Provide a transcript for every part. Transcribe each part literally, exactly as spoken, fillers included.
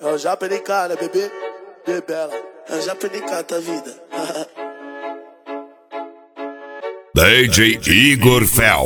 Eu já perdi cara, bebê, bebela. Eu já perdi cara da vida. D J Igor Fel.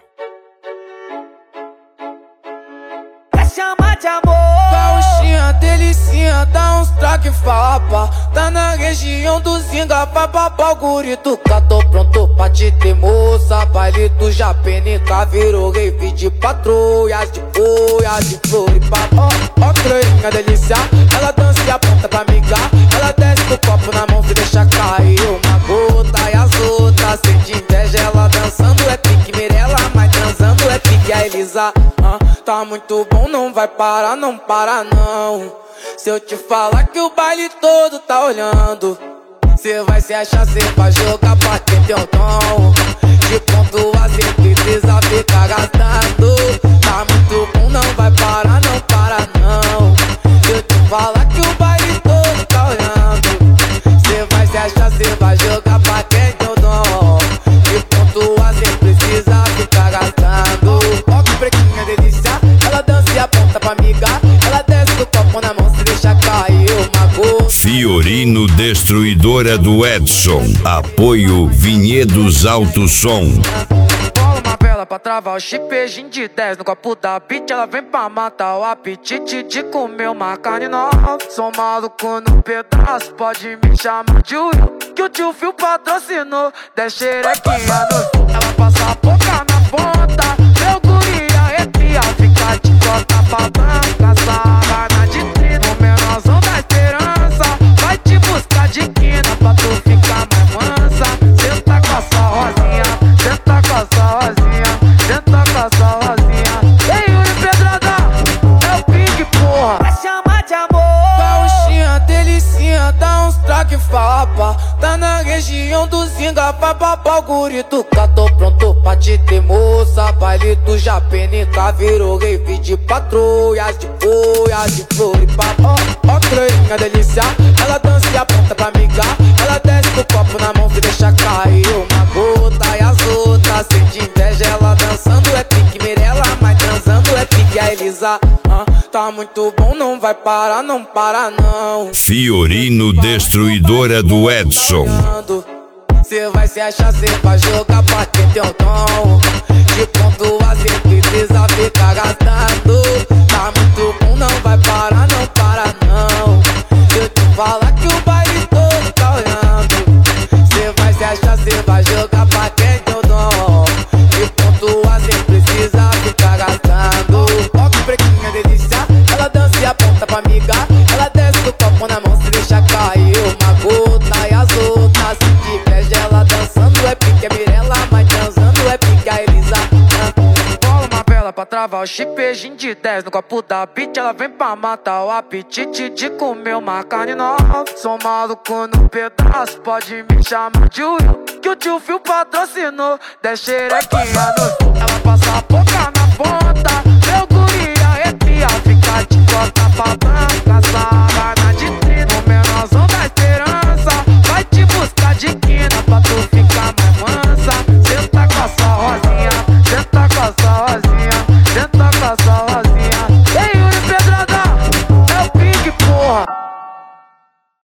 Pra chamar de amor, gauchinha, delicinha, dá uns traque fapa. Tá na região do Zinga, vai babá o gurito. Tô pronto pra te ter moça. Baile do Japenica virou rave de patrulhas, de boia, de Floripa. Ó, ó, croinha delícia, ela dança e aponta pra migar. Ela desce com o copo na mão, se deixa cair uma gota. E as outras, sem de inveja, ela dançando é pique Mirella, mas transando é pique a Elisa. Ah, tá muito bom, não vai parar, não para não. Se eu te falar que o baile todo tá olhando, cê vai se achar, cê vai jogar pra ter teu tom. De ponto a cê precisa ficar gastando. Tá muito bom, não vai parar, não para não. Se eu te falar que o baile todo tá olhando, cê vai se achar, cê vai jogar pra ter teu tom. De ponto a cê precisa ficar gastando. Ó que prequinha delícia, ela dança e aponta pra migar. Ela desce do copo na mão, se deixa cair uma gota. Fiorino Destruidora do Edson. Apoio Vinhedos Alto Som. Bola uma vela pra travar o chipejinho de dez no copo da beat. Ela vem pra matar o apetite de comer uma carne nova. Sou maluco no pedaço, pode me chamar de Will, que o tio Phil patrocinou. Dez xerequinha no... Ela passa a boca na ponta, meu guri arrepia, fica de costa pra branca. Sarana de trino, menorzão da esperança, vai te buscar de quina pra tu ficar mais mansa. Senta com a sua rosinha, senta com a sua rosinha, senta com a sua rosinha. Ei, Yuri Pedrada, é o Pink, porra. Pra chamar de amor, gauchinha, delicinha, dá uns traque fapa. Tá na região do Zinga, vai babá o gurito. Tô pronto pra te ter moça. Baile do Japenica virou rave de patrulhas, de boia, de Floripa. Ó, ó, croinha delícia, ela dança e aponta pra migar. Ela desce com o copo na mão, se deixa cair uma gota. E as outras, sem de inveja, ela dançando é pique Mirella, mas transando é pique a Elisa. Ah, tá muito bom, não vai parar, não para não. Fiorino Destruidora do Edson. Cê vai se achar, cê vai jogar pra ter teu tom. De ponto a cê precisa ficar gastando. Tá muito bom, não vai parar, não para não. Se eu te falar que o baile todo tá olhando, cê vai se achar, cê vai jogar pra ter teu tom. De ponto a cê precisa ficar gastando. Ó que prequinha delícia, ela dança e aponta pra migar. Ela desce do copo na mão, se deixa cair uma gota. E as outras, se tiver ela dançando é pique a Mirella, mas transando é pique a Elisa. Bola uma vela pra travar o chipejinho de dez no copo da beat. Ela vem pra matar o apetite de comer uma carne nova. Sou maluco no pedaço, pode me chamar de Will, que o tio Phil patrocinou. Dez xerequinha no... Ela passa a boca na ponta,